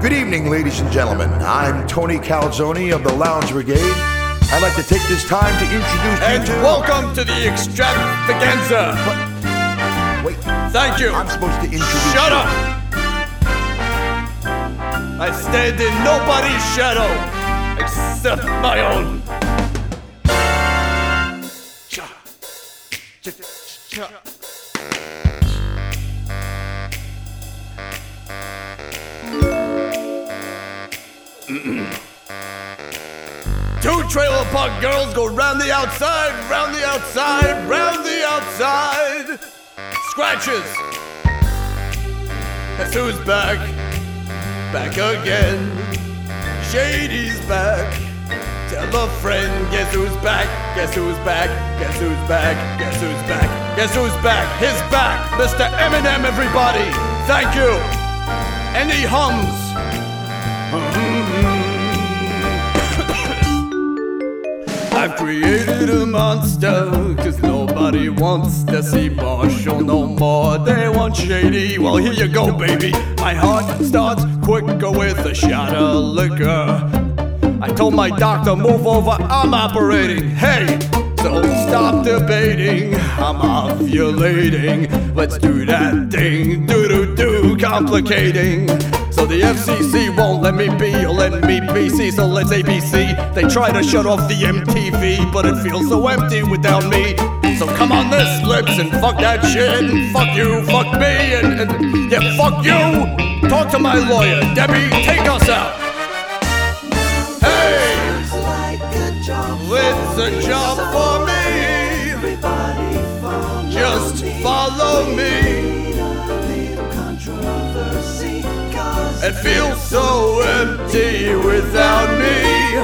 Good evening, ladies and gentlemen. I'm Tony Calzone of the Lounge Brigade. I'd like to take this time to introduce and you to... welcome to the extravaganza. Wait. Thank you. I'm supposed to introduce Shut you. up. I stand in nobody's shadow except my own. Two trailer park girls go round the outside, round the outside, round the outside. Scratches. Guess who's back? Back again. Shady's back. Tell a friend, guess who's back? Guess who's back? Guess who's back? Guess who's back? Guess who's back? His back, Mr. Eminem, everybody. Thank you. And he hums. I've created a monster, cause nobody wants to see Marshall no more. They want Shady, well here you go baby. My heart starts quicker with a shot of liquor. I told my doctor, move over, I'm operating. Hey, so stop debating, I'm ovulating. Let's do that thing, do-do-do, complicating. So the FCC won't let me be, or let me be, see, so let's ABC. They try to shut off the MTV, but it feels so empty without me. So come on this lips and fuck that shit, and fuck you, fuck me, and yeah, fuck you. Talk to my lawyer, Debbie, take us out. Hey, it's a job for me. Just follow me. It feels so empty without me.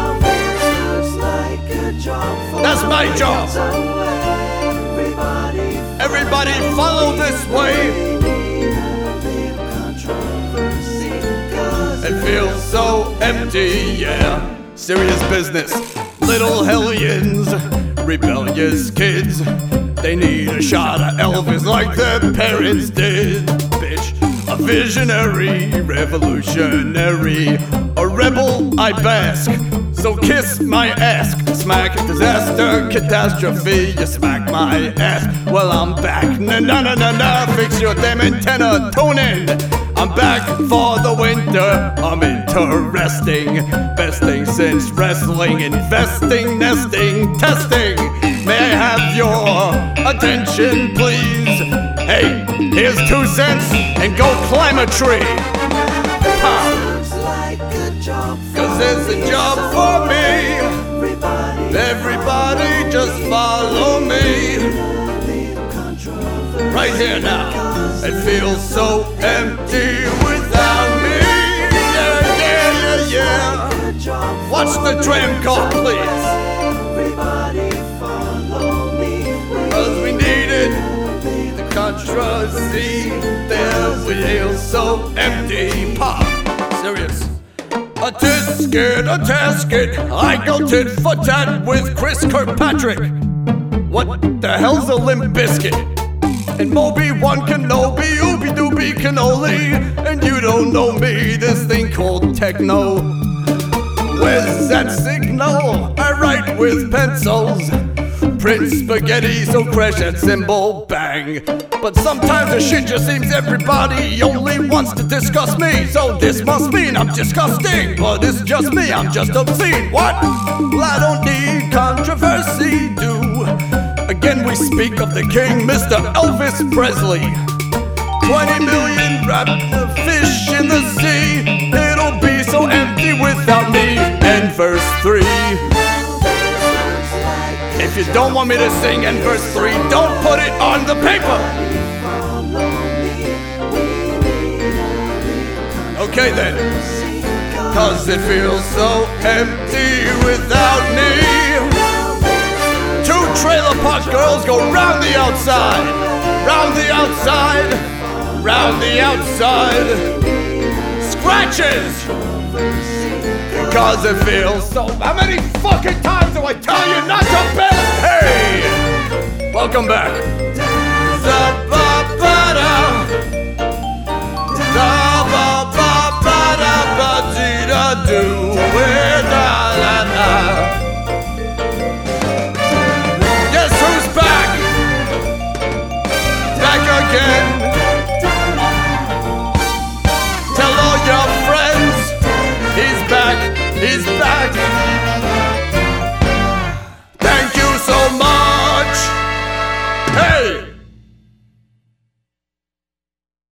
That's my job. Everybody follow this way. It feels so empty, yeah. Serious business. Little hellions, rebellious kids. They need a shot of Elvis like their parents did, bitch. A visionary, revolutionary, a rebel I bask. So kiss my ass, smack, disaster, catastrophe. You smack my ass, well I'm back. Na-na-na-na-na, fix your damn antenna, tune in. I'm back for the winter, I'm interesting. Best thing since wrestling, investing, nesting, testing. May I have your attention, please? Hey, here's 2 cents and go climb a tree. Cause it's a job for me. Everybody just follow me. Right here now. It feels so empty without me. Yeah, yeah, yeah, yeah. Watch the tram car, please. Cause we needed the controversy. There we feel so empty. Pop, serious. A tisket, a tasket. I go tit for tat with Chris Kirkpatrick. What the hell's a Limp Biscuit? And Moby-Wan Kenobi, Ooby-Dooby Cannoli. And you don't know me, this thing called techno. Where's that signal? I write with pencils. Print spaghetti, so crash that cymbal, bang. But sometimes the shit just seems everybody only wants to discuss me. So this must mean I'm disgusting. But it's just me, I'm just obscene. What? Well, I don't need controversy, do. Again we speak of the king, Mr. Elvis Presley. 20 million wrapped fish in the sea. It'll be so empty without me. And verse 3. If you don't want me to sing in verse 3, don't put it on the paper. Okay then. Cause it feels so empty without me. 2 trailer park girls go round the outside, round the outside, round the outside. Scratches! Because it feels so... How many fucking times do I tell you not to bet? Hey! Welcome back.